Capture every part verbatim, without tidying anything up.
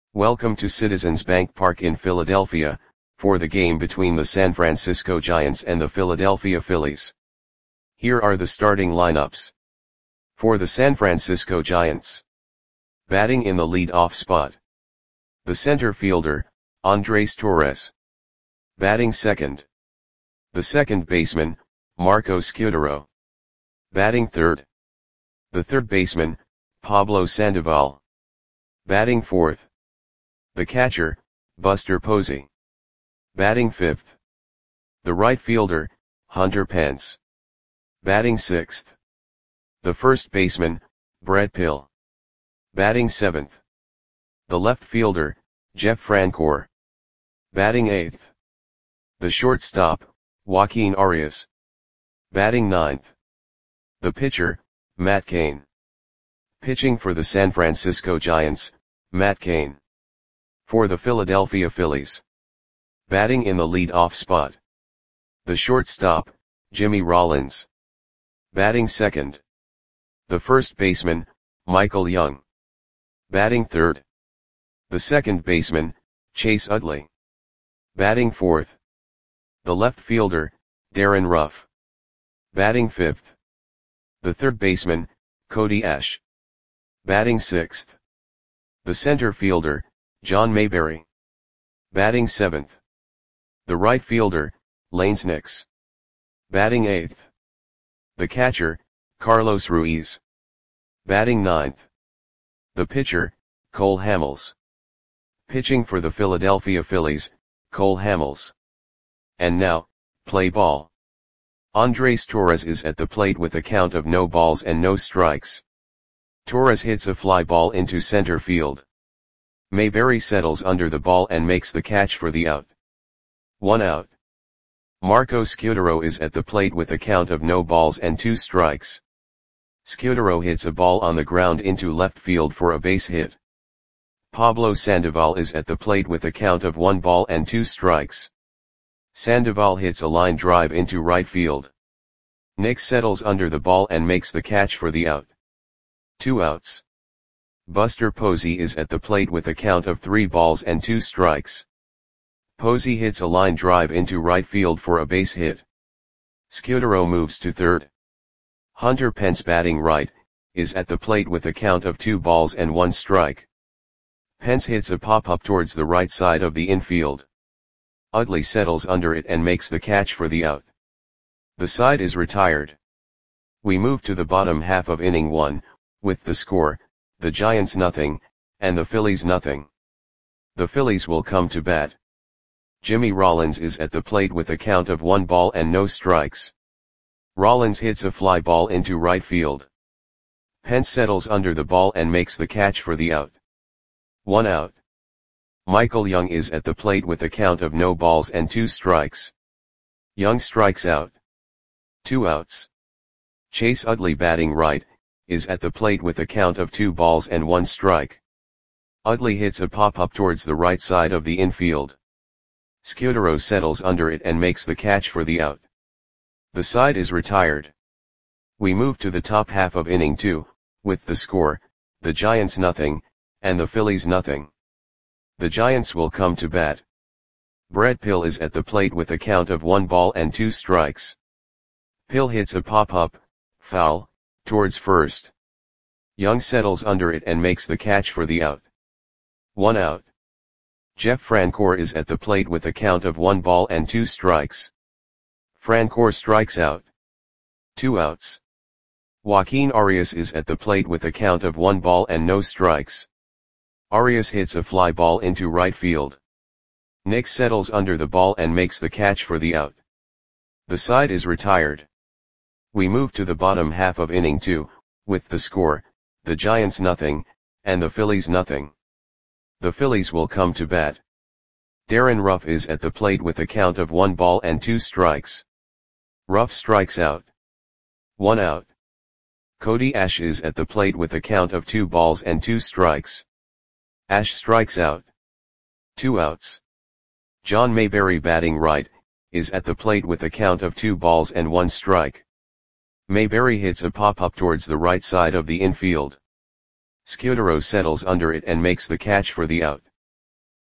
Welcome to Citizens Bank Park in Philadelphia, for the game between the San Francisco Giants and the Philadelphia Phillies. Here are the starting lineups. For the San Francisco Giants. Batting in the lead-off spot. The center fielder, Andres Torres. Batting second. The second baseman, Marco Scutaro. Batting third. The third baseman, Pablo Sandoval. Batting fourth. The catcher, Buster Posey. Batting fifth. The right fielder, Hunter Pence. Batting sixth. The first baseman, Brett Pill. Batting seventh. The left fielder, Jeff Francoeur. Batting eighth. The shortstop, Joaquin Arias. Batting ninth. The pitcher, Matt Cain. Pitching for the San Francisco Giants, Matt Cain. For the Philadelphia Phillies. Batting in the lead-off spot. The shortstop, Jimmy Rollins. Batting second. The first baseman, Michael Young. Batting third. The second baseman, Chase Utley. Batting fourth. The left fielder, Darren Ruff. Batting fifth. The third baseman, Cody Ash. Batting sixth. The center fielder, John Mayberry. Batting seventh. The right fielder, Lanes Nix. Batting eighth. The catcher, Carlos Ruiz. Batting ninth. The pitcher, Cole Hamels. Pitching for the Philadelphia Phillies, Cole Hamels. And now, play ball. Andres Torres is at the plate with a count of no balls and no strikes. Torres hits a fly ball into center field. Mayberry settles under the ball and makes the catch for the out. One out. Marco Scutaro is at the plate with a count of no balls and two strikes. Scutaro hits a ball on the ground into left field for a base hit. Pablo Sandoval is at the plate with a count of one ball and two strikes. Sandoval hits a line drive into right field. Nix settles under the ball and makes the catch for the out. Two outs. Buster Posey is at the plate with a count of three balls and two strikes. Posey hits a line drive into right field for a base hit. Scutaro moves to third. Hunter Pence, batting right, is at the plate with a count of two balls and one strike. Pence hits a pop-up towards the right side of the infield. Utley settles under it and makes the catch for the out. The side is retired. We move to the bottom half of inning one, with the score, the Giants nothing, and the Phillies nothing. The Phillies will come to bat. Jimmy Rollins is at the plate with a count of one ball and no strikes. Rollins hits a fly ball into right field. Pence settles under the ball and makes the catch for the out. One out. Michael Young is at the plate with a count of no balls and two strikes. Young strikes out. Two outs. Chase Utley, batting right, is at the plate with a count of two balls and one strike. Utley hits a pop-up towards the right side of the infield. Scutaro settles under it and makes the catch for the out. The side is retired. We move to the top half of inning two, with the score, the Giants nothing, and the Phillies nothing. The Giants will come to bat. Brett Pill is at the plate with a count of one ball and two strikes. Pill hits a pop-up, foul, towards first. Young settles under it and makes the catch for the out. One out. Jeff Francoeur is at the plate with a count of one ball and two strikes. Francoeur strikes out. Two outs. Joaquin Arias is at the plate with a count of one ball and no strikes. Arias hits a fly ball into right field. Nix settles under the ball and makes the catch for the out. The side is retired. We move to the bottom half of inning two, with the score, the Giants nothing, and the Phillies nothing. The Phillies will come to bat. Darren Ruff is at the plate with a count of one ball and two strikes. Ruff strikes out. One out. Cody Ash is at the plate with a count of two balls and two strikes. Ash strikes out. Two outs. John Mayberry, batting right, is at the plate with a count of two balls and one strike. Mayberry hits a pop-up towards the right side of the infield. Scutaro settles under it and makes the catch for the out.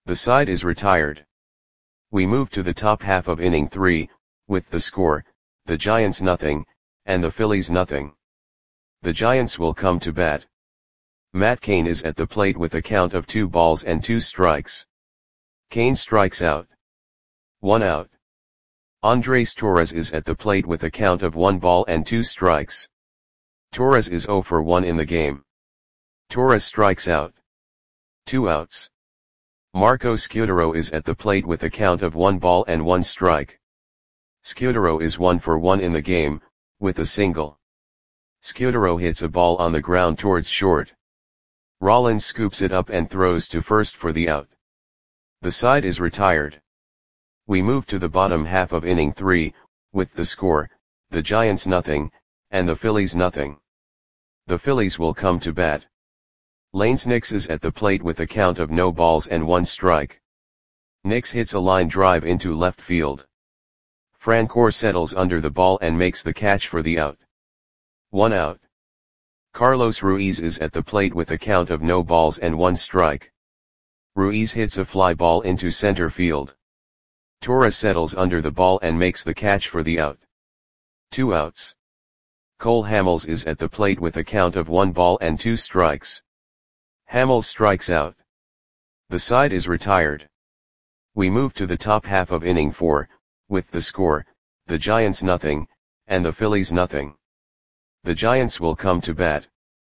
The side is retired. We move to the top half of inning three, with the score, the Giants nothing, and the Phillies nothing. The Giants will come to bat. Matt Cain is at the plate with a count of two balls and two strikes. Cain strikes out. One out. Andres Torres is at the plate with a count of one ball and two strikes. Torres is zero for one in the game. Torres strikes out. Two outs. Marco Scutaro is at the plate with a count of one ball and one strike. Scutaro is one for one in the game, with a single. Scutaro hits a ball on the ground towards short. Rollins scoops it up and throws to first for the out. The side is retired. We move to the bottom half of inning three, with the score, the Giants nothing, and the Phillies nothing. The Phillies will come to bat. Lanes Nix is at the plate with a count of no balls and one strike. Nix hits a line drive into left field. Francoeur settles under the ball and makes the catch for the out. One out. Carlos Ruiz is at the plate with a count of no balls and one strike. Ruiz hits a fly ball into center field. Torres settles under the ball and makes the catch for the out. Two outs. Cole Hamels is at the plate with a count of one ball and two strikes. Hamels strikes out. The side is retired. We move to the top half of inning four, with the score, the Giants nothing, and the Phillies nothing. The Giants will come to bat.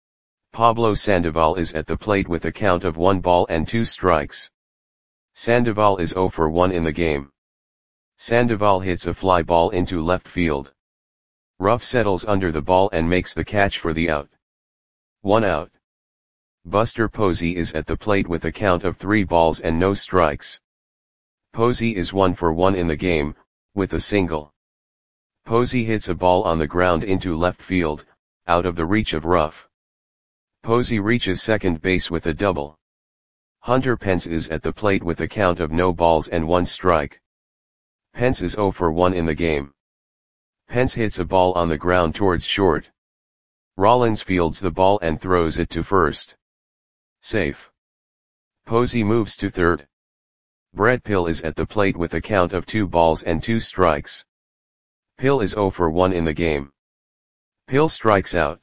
Pablo Sandoval is at the plate with a count of one ball and two strikes. Sandoval is zero for one in the game. Sandoval hits a fly ball into left field. Ruff settles under the ball and makes the catch for the out. One out. Buster Posey is at the plate with a count of three balls and no strikes. Posey is one for one in the game, with a single. Posey hits a ball on the ground into left field, out of the reach of Ruff. Posey reaches second base with a double. Hunter Pence is at the plate with a count of no balls and one strike. Pence is zero for one in the game. Pence hits a ball on the ground towards short. Rollins fields the ball and throws it to first. Safe. Posey moves to third. Brett Pill is at the plate with a count of two balls and two strikes. Pill is zero for one in the game. Pill strikes out.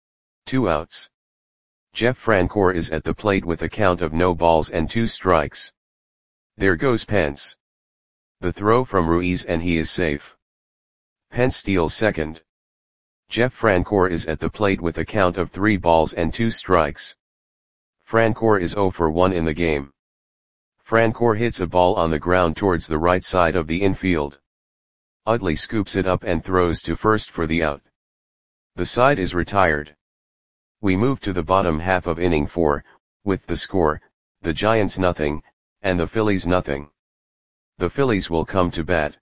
Two outs. Jeff Francoeur is at the plate with a count of no balls and two strikes. There goes Pence. The throw from Ruiz and he is safe. Pence steals second. Jeff Francoeur is at the plate with a count of three balls and two strikes. Francoeur is zero for one in the game. Francoeur hits a ball on the ground towards the right side of the infield. Utley scoops it up and throws to first for the out. The side is retired. We move to the bottom half of inning four, with the score, the Giants nothing, and the Phillies nothing. The Phillies will come to bat.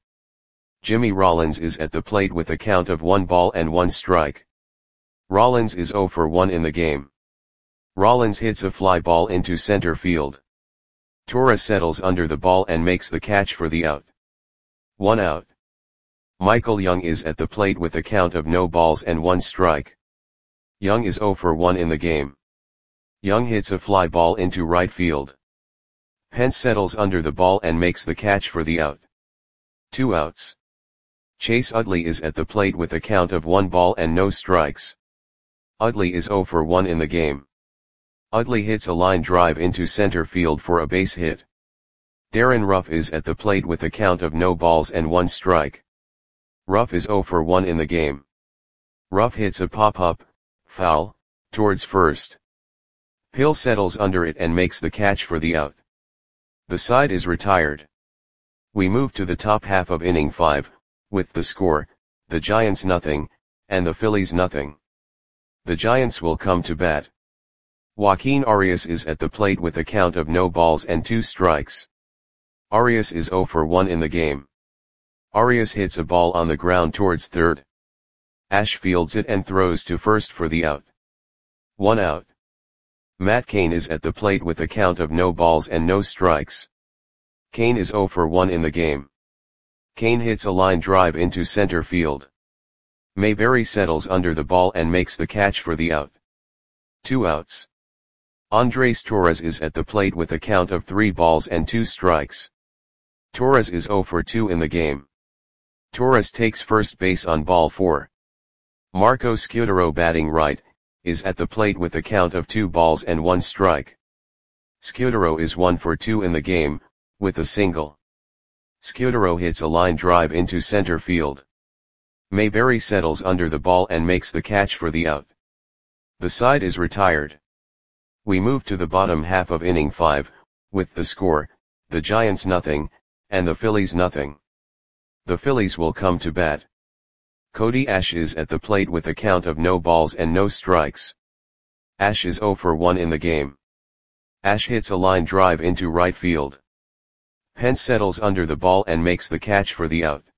Jimmy Rollins is at the plate with a count of one ball and one strike. Rollins is zero for one in the game. Rollins hits a fly ball into center field. Torres settles under the ball and makes the catch for the out. One out. Michael Young is at the plate with a count of no balls and one strike. Young is zero for one in the game. Young hits a fly ball into right field. Pence settles under the ball and makes the catch for the out. Two outs. Chase Utley is at the plate with a count of one ball and no strikes. Utley is zero for one in the game. Utley hits a line drive into center field for a base hit. Darren Ruff is at the plate with a count of no balls and one strike. Ruff is zero for one in the game. Ruff hits a pop-up, foul, towards first. Pill settles under it and makes the catch for the out. The side is retired. We move to the top half of inning five, with the score, the Giants nothing, and the Phillies nothing. The Giants will come to bat. Joaquin Arias is at the plate with a count of no balls and two strikes. Arias is zero for one in the game. Arias hits a ball on the ground towards third. Ash fields it and throws to first for the out. One out. Matt Cain is at the plate with a count of no balls and no strikes. Cain is zero for one in the game. Cain hits a line drive into center field. Mayberry settles under the ball and makes the catch for the out. Two outs. Andres Torres is at the plate with a count of three balls and two strikes. Torres is zero for two in the game. Torres takes first base on ball four. Marco Scudero, batting right, is at the plate with a count of two balls and one strike. Scudero is one for two in the game, with a single. Scudero hits a line drive into center field. Mayberry settles under the ball and makes the catch for the out. The side is retired. We move to the bottom half of inning five, with the score, the Giants nothing, and the Phillies nothing. The Phillies will come to bat. Cody Ash is at the plate with a count of no balls and no strikes. Ash is zero for one in the game. Ash hits a line drive into right field. Pence settles under the ball and makes the catch for the out.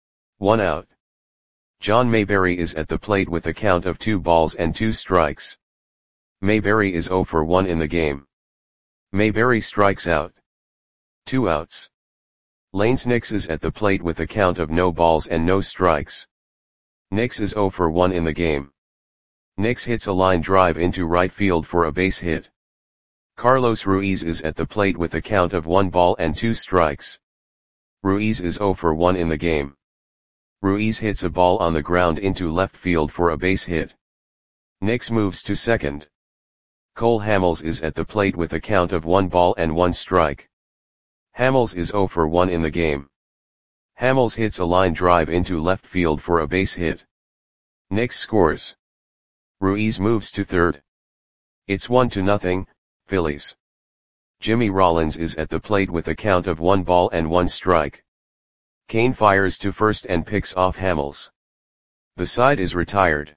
One out. John Mayberry is at the plate with a count of two balls and two strikes. Mayberry is zero for one in the game. Mayberry strikes out. Two outs. Lanes Nix is at the plate with a count of no balls and no strikes. Nix is zero for one in the game. Nix hits a line drive into right field for a base hit. Carlos Ruiz is at the plate with a count of one ball and two strikes. Ruiz is zero for one in the game. Ruiz hits a ball on the ground into left field for a base hit. Nix moves to second. Cole Hamels is at the plate with a count of one ball and one strike. Hamels is zero for one in the game. Hamels hits a line drive into left field for a base hit. Nix scores. Ruiz moves to third. It's one to nothing, Phillies. Jimmy Rollins is at the plate with a count of one ball and one strike. Kane fires to first and picks off Hamels. The side is retired.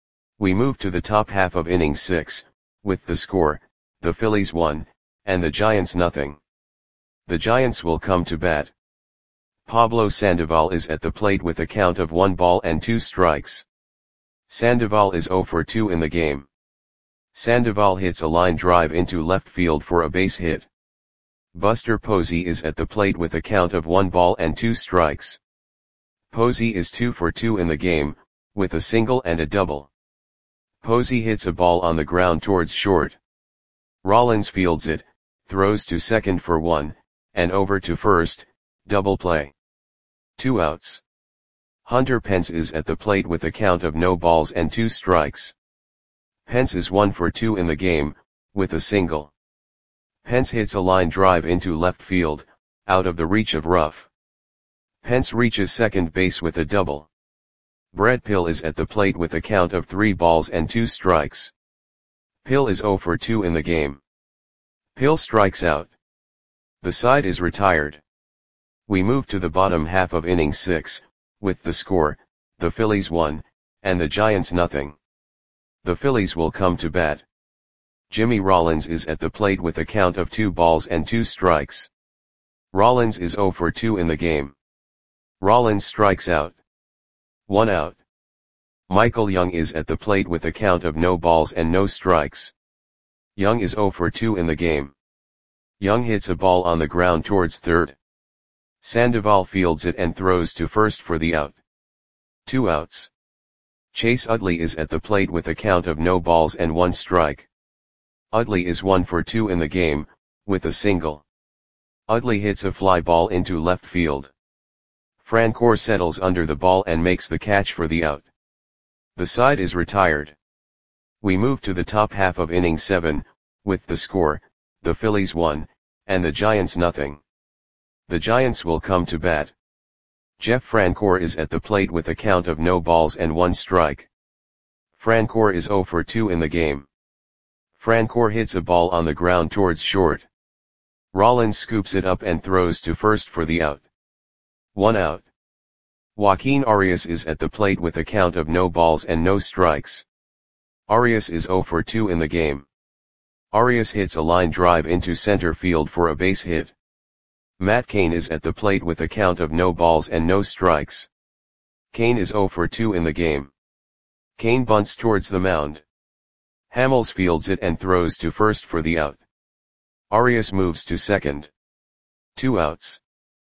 We move to the top half of inning six, with the score, the Phillies one, and the Giants nothing. The Giants will come to bat. Pablo Sandoval is at the plate with a count of one ball and two strikes. Sandoval is zero for two in the game. Sandoval hits a line drive into left field for a base hit. Buster Posey is at the plate with a count of one ball and two strikes. Posey is two for two in the game, with a single and a double. Posey hits a ball on the ground towards short. Rollins fields it, throws to second for one, and over to first, double play. Two outs. Hunter Pence is at the plate with a count of no balls and two strikes. Pence is one for two in the game, with a single. Pence hits a line drive into left field, out of the reach of Ruff. Pence reaches second base with a double. Brett Pill is at the plate with a count of three balls and two strikes. Pill is zero for two in the game. Pill strikes out. The side is retired. We move to the bottom half of inning six, with the score, the Phillies one, and the Giants nothing. The Phillies will come to bat. Jimmy Rollins is at the plate with a count of two balls and two strikes. Rollins is zero for two in the game. Rollins strikes out. One out. Michael Young is at the plate with a count of no balls and no strikes. Young is zero for two in the game. Young hits a ball on the ground towards third. Sandoval fields it and throws to first for the out. Two outs. Chase Utley is at the plate with a count of no balls and one strike. Utley is one for two in the game, with a single. Utley hits a fly ball into left field. Francoeur settles under the ball and makes the catch for the out. The side is retired. We move to the top half of inning seven, with the score, the Phillies one, and the Giants nothing. The Giants will come to bat. Jeff Francoeur is at the plate with a count of no balls and one strike. Francoeur is zero for two in the game. Francoeur hits a ball on the ground towards short. Rollins scoops it up and throws to first for the out. One out. Joaquin Arias is at the plate with a count of no balls and no strikes. Arias is zero for two in the game. Arias hits a line drive into center field for a base hit. Matt Cain is at the plate with a count of no balls and no strikes. Cain is zero for two in the game. Cain bunts towards the mound. Hamels fields it and throws to first for the out. Arias moves to second. Two outs.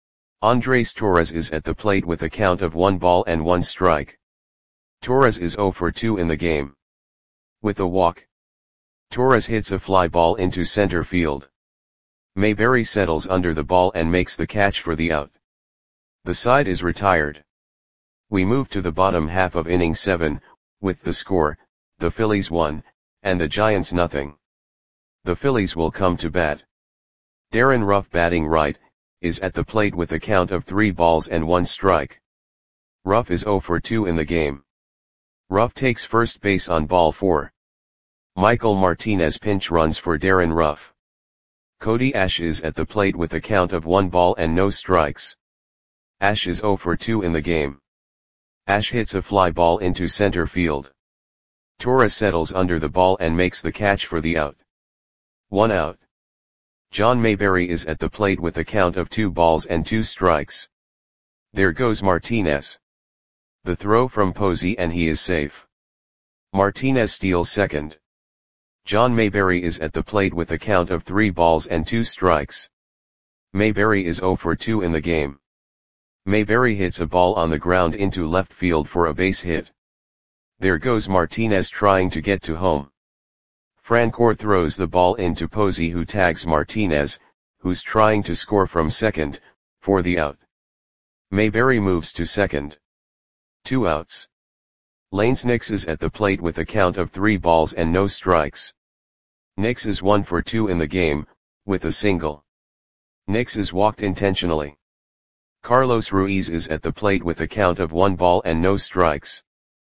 Andres Torres is at the plate with a count of one ball and one strike. Torres is zero for two in the game. With a walk. Torres hits a fly ball into center field. Mayberry settles under the ball and makes the catch for the out. The side is retired. We move to the bottom half of inning seven, with the score, the Phillies one, and the Giants nothing. The Phillies will come to bat. Darren Ruff, batting right, is at the plate with a count of three balls and one strike. Ruff is oh for two in the game. Ruff takes first base on ball four. Michael Martinez pinch runs for Darren Ruff. Cody Ash is at the plate with a count of one ball and no strikes. Ash is oh for two in the game. Ash hits a fly ball into center field. Torres settles under the ball and makes the catch for the out. One out. John Mayberry is at the plate with a count of two balls and two strikes. There goes Martinez. The throw from Posey and he is safe. Martinez steals second. John Mayberry is at the plate with a count of three balls and two strikes. Mayberry is oh for two in the game. Mayberry hits a ball on the ground into left field for a base hit. There goes Martinez trying to get to home. Francoeur throws the ball into Posey, who tags Martinez, who's trying to score from second, for the out. Mayberry moves to second. Two outs. Lanes Nix is at the plate with a count of three balls and no strikes. Nix is one for two in the game, with a single. Nix is walked intentionally. Carlos Ruiz is at the plate with a count of one ball and no strikes.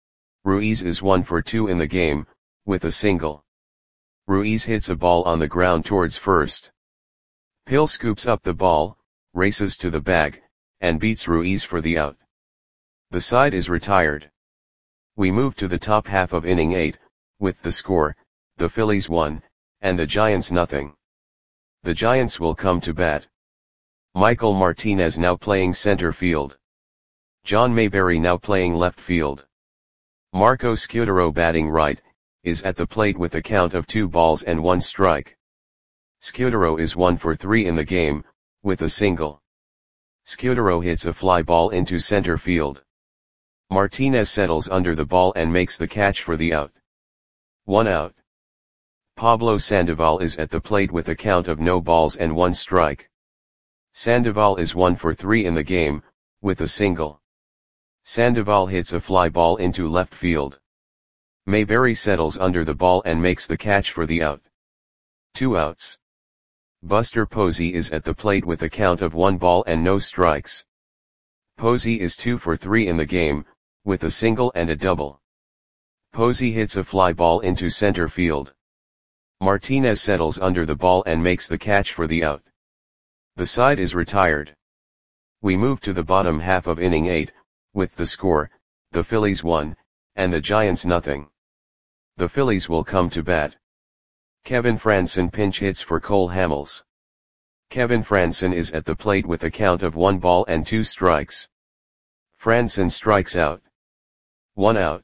Ruiz is one for two in the game, with a single. Ruiz hits a ball on the ground towards first. Pill scoops up the ball, races to the bag, and beats Ruiz for the out. The side is retired. We move to the top half of inning eight, with the score, the Phillies one, and the Giants nothing. The Giants will come to bat. Michael Martinez now playing center field. John Mayberry now playing left field. Marco Scutaro, batting right, is at the plate with a count of two balls and one strike. Scutaro is one for three in the game, with a single. Scutaro hits a fly ball into center field. Martinez settles under the ball and makes the catch for the out. One out. Pablo Sandoval is at the plate with a count of no balls and one strike. Sandoval is one for three in the game, with a single. Sandoval hits a fly ball into left field. Mayberry settles under the ball and makes the catch for the out. Two outs. Buster Posey is at the plate with a count of one ball and no strikes. Posey is two for three in the game, with a single and a double. Posey hits a fly ball into center field. Martinez settles under the ball and makes the catch for the out. The side is retired. We move to the bottom half of inning eight, with the score, the Phillies one, and the Giants nothing. The Phillies will come to bat. Kevin Frandsen pinch hits for Cole Hamels. Kevin Frandsen is at the plate with a count of one ball and two strikes. Frandsen strikes out. One out.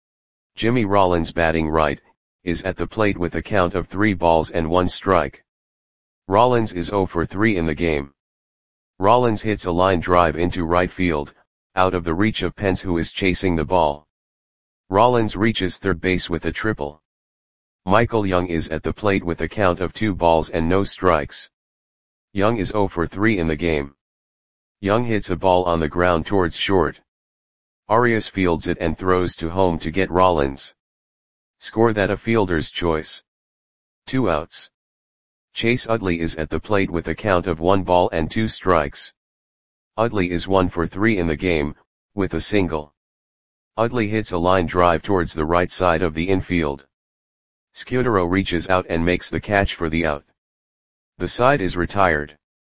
Jimmy Rollins, batting right, is at the plate with a count of three balls and one strike. Rollins is oh for three in the game. Rollins hits a line drive into right field, out of the reach of Pence, who is chasing the ball. Rollins reaches third base with a triple. Michael Young is at the plate with a count of two balls and no strikes. Young is oh for three in the game. Young hits a ball on the ground towards short. Arias fields it and throws to home to get Rollins. Score that a fielder's choice. Two outs. Chase Utley is at the plate with a count of one ball and two strikes. Utley is one for three in the game, with a single. Utley hits a line drive towards the right side of the infield. Scutaro reaches out and makes the catch for the out. The side is retired.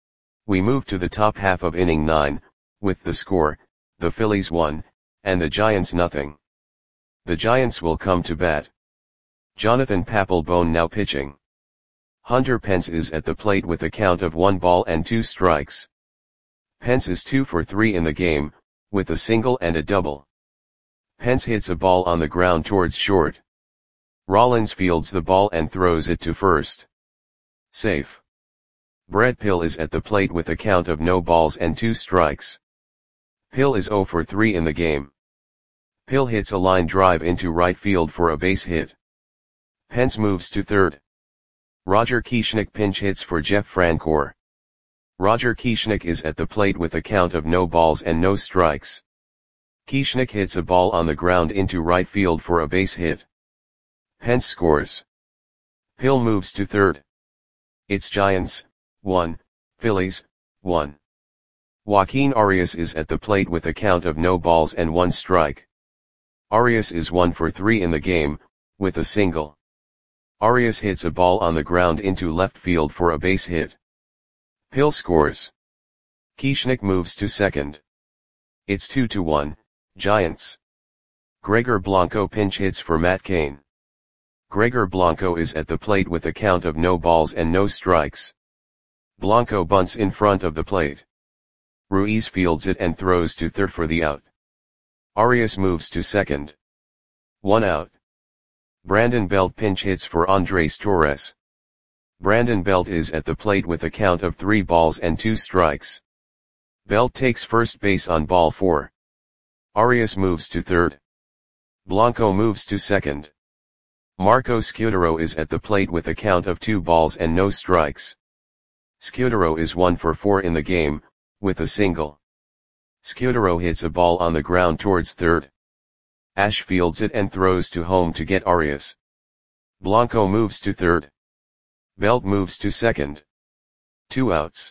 We move to the top half of inning nine, with the score, the Phillies one, and the Giants nothing. The Giants will come to bat. Jonathan Papelbon now pitching. Hunter Pence is at the plate with a count of one ball and two strikes. Pence is two for three in the game, with a single and a double. Pence hits a ball on the ground towards short. Rollins fields the ball and throws it to first. Safe. Brett Pill is at the plate with a count of no balls and two strikes. Pill is oh for three in the game. Pill hits a line drive into right field for a base hit. Pence moves to third. Roger Kieschnick pinch hits for Jeff Francoeur. Roger Kieschnick is at the plate with a count of no balls and no strikes. Kieschnick hits a ball on the ground into right field for a base hit. Pence scores. Hill moves to third. It's Giants, one, Phillies, one. Joaquin Arias is at the plate with a count of no balls and one strike. Arias is one for three in the game, with a single. Arias hits a ball on the ground into left field for a base hit. Hill scores. Kieschnick moves to second. It's two to one, Giants. Gregor Blanco pinch hits for Matt Cain. Gregor Blanco is at the plate with a count of no balls and no strikes. Blanco bunts in front of the plate. Ruiz fields it and throws to third for the out. Arias moves to second. One out. Brandon Belt pinch hits for Andres Torres. Brandon Belt is at the plate with a count of three balls and two strikes. Belt takes first base on ball four. Arias moves to third. Blanco moves to second. Marco Scudero is at the plate with a count of two balls and no strikes. Scudero is one for four in the game, with a single. Scudero hits a ball on the ground towards third. Ash fields it and throws to home to get Arias. Blanco moves to third. Belt moves to second. Two outs.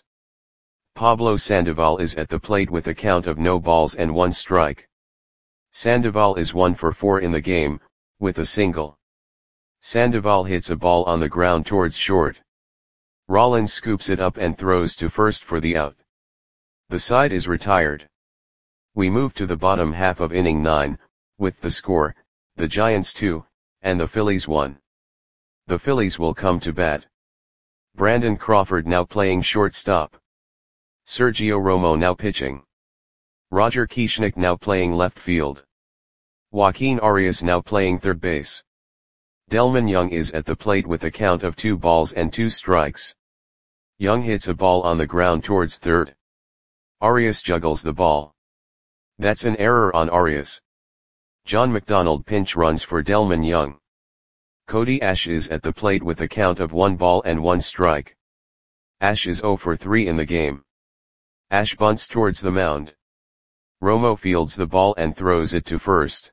Pablo Sandoval is at the plate with a count of no balls and one strike. Sandoval is one for four in the game, with a single. Sandoval hits a ball on the ground towards short. Rollins scoops it up and throws to first for the out. The side is retired. We move to the bottom half of inning nine, with the score, the Giants two, and the Phillies one. The Phillies will come to bat. Brandon Crawford now playing shortstop. Sergio Romo now pitching. Roger Kieschnick now playing left field. Joaquin Arias now playing third base. Delmon Young is at the plate with a count of two balls and two strikes. Young hits a ball on the ground towards third. Arias juggles the ball. That's an error on Arias. John McDonald pinch runs for Delmon Young. Cody Ash is at the plate with a count of one ball and one strike. Ash is zero for three in the game. Ash bunts towards the mound. Romo fields the ball and throws it to first.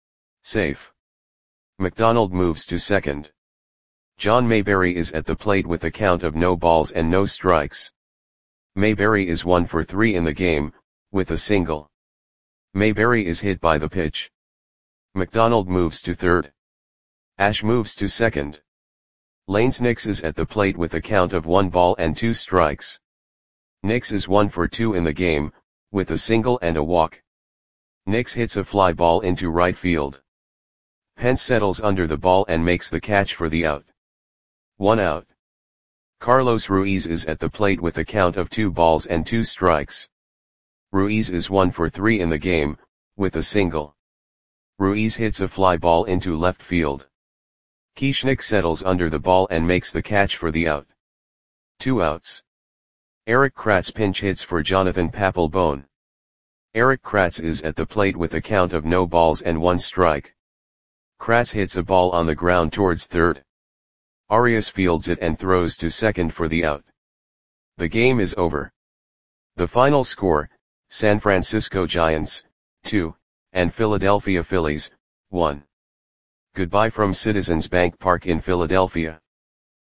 Safe. McDonald moves to second. John Mayberry is at the plate with a count of no balls and no strikes. Mayberry is one for three in the game, with a single. Mayberry is hit by the pitch. McDonald moves to third. Ash moves to second. Lanes Nix is at the plate with a count of one ball and two strikes. Nix is one for two in the game, with a single and a walk. Nix hits a fly ball into right field. Pence settles under the ball and makes the catch for the out. One out. Carlos Ruiz is at the plate with a count of two balls and two strikes. Ruiz is one for three in the game, with a single. Ruiz hits a fly ball into left field. Kieschnick settles under the ball and makes the catch for the out. Two outs. Eric Kratz pinch hits for Jonathan Papelbon. Eric Kratz is at the plate with a count of no balls and one strike. Kratz hits a ball on the ground towards third. Arias fields it and throws to second for the out. The game is over. The final score, San Francisco Giants, two, and Philadelphia Phillies, one. Goodbye from Citizens Bank Park in Philadelphia.